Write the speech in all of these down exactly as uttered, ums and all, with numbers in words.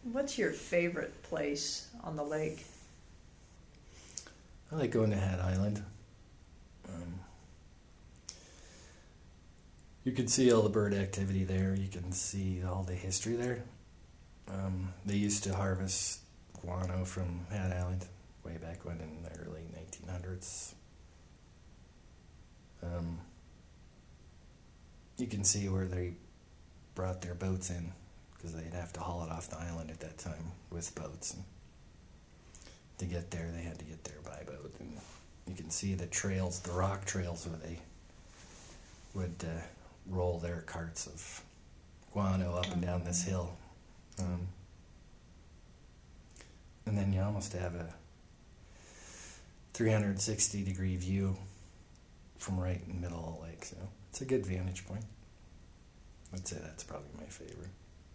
What's your favorite place on the lake? I like going to Hat Island. Um, you can see all the bird activity there. You can see all the history there. Um, they used to harvest guano from Hat Island way back when in the early nineteen hundreds. Um, you can see where they brought their boats in because they'd have to haul it off the island at that time with boats. And to get there, they had to get there by boat. And you can see the trails, the rock trails where they would uh, roll their carts of guano up and down this hill. Um, and then you almost have a three hundred sixty degree view from right in the middle of the lake. So it's a good vantage point. I'd say that's probably my favorite.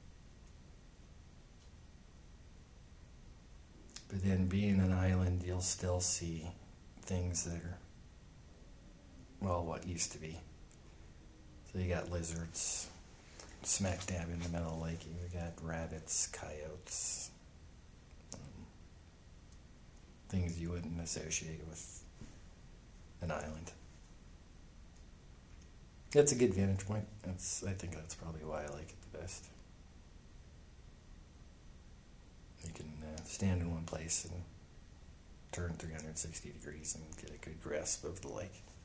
But then being an island, you'll still see things that are, well, what used to be. So you got lizards smack dab in the middle of the lake. You got rabbits, coyotes, um, things you wouldn't associate with an island. That's a good vantage point. That's I think that's probably why I like it the best. You can uh, stand in one place and turn three hundred sixty degrees and get a good grasp of the lake.